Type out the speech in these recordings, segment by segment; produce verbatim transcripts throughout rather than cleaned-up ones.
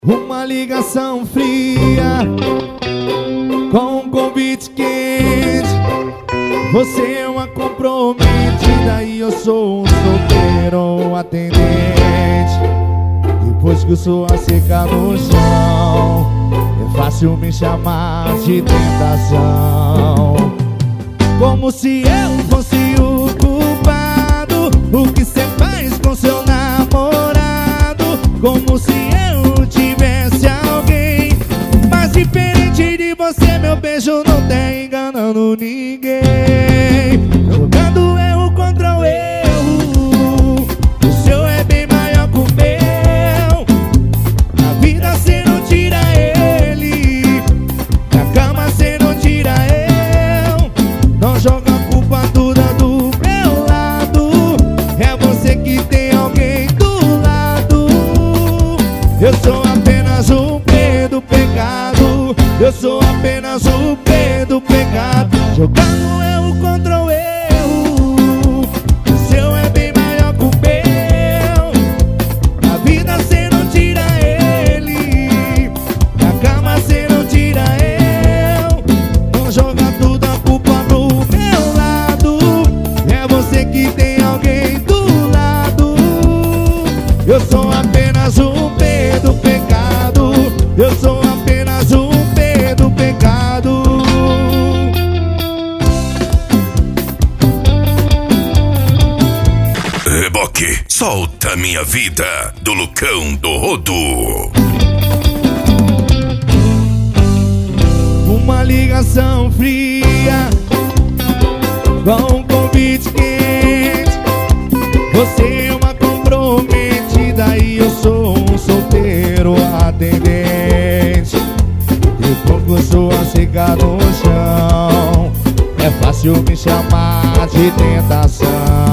Uma ligação fria com um convite quente. Você é uma comprometida e eu sou um solteiro atendente. Depois que o suor seca no chão, é fácil me chamar de tentação. Como se eu fosse o culpado. O que cê faz com seu namorado? Como se eu tivesse alguém. Mas diferente de você, meu beijo não tá enganando ninguém. Jogando erro contra o erro, o seu é bem maior que o meu. Na vida cê não tira ele, na cama cê não tira eu. Não joga a culpa toda do meu lado, é você que tem alguém do lado. Eu sou apenas o P do pecado, eu sou apenas o P do pecado. Jogando erro contra o erro, o seu é bem maior que o meu. Na vida cê não tira ele, na cama cê não tira eu. Não joga toda a culpa pro meu lado, é você que tem alguém do lado. Eu sou apenas o P do pecado, eu sou apenas o P do pecado. Reboque, solta minha vida, do Lucão do Rodo. Uma ligação fria com um convite quente. Você é uma comprometida e eu sou um solteiro atendente. Depois que o suor seca no chão, é fácil me chamar de tentação.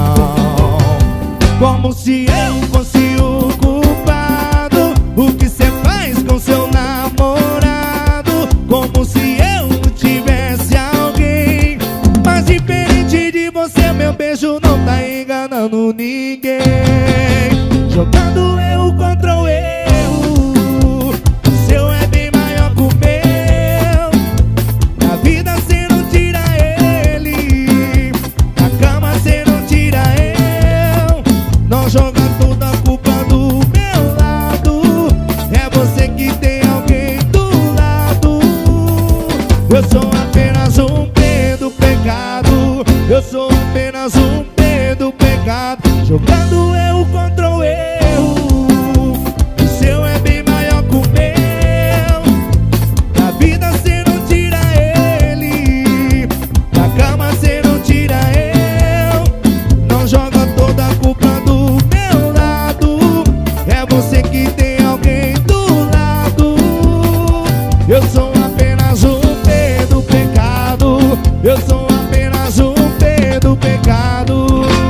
Como se eu fosse o culpado. O que cê faz com seu namorado? Como se eu tivesse alguém. Mas diferente de você, meu beijo não tá enganando ninguém. Jogando erro contra o erro, o seu é bem maior que o meu. Na vida cê não tira ele, na cama cê não tira eu. Não joga toda a culpa do meu lado, é você que tem alguém do lado. Eu sou apenas um P do pecado, eu sou apenas um P do pecado. Jogando erro contra o erro, o seu é bem maior que o meu. Na vida cê não tira ele, na cama cê não tira eu. Não joga toda a culpa do meu lado, é você que tem alguém do lado. Eu sou apenas um P do pecado, eu sou apenas um P do pecado.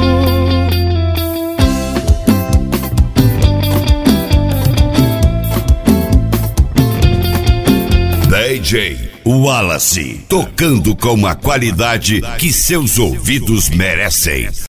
D J Wallace, tocando com a qualidade que seus ouvidos merecem.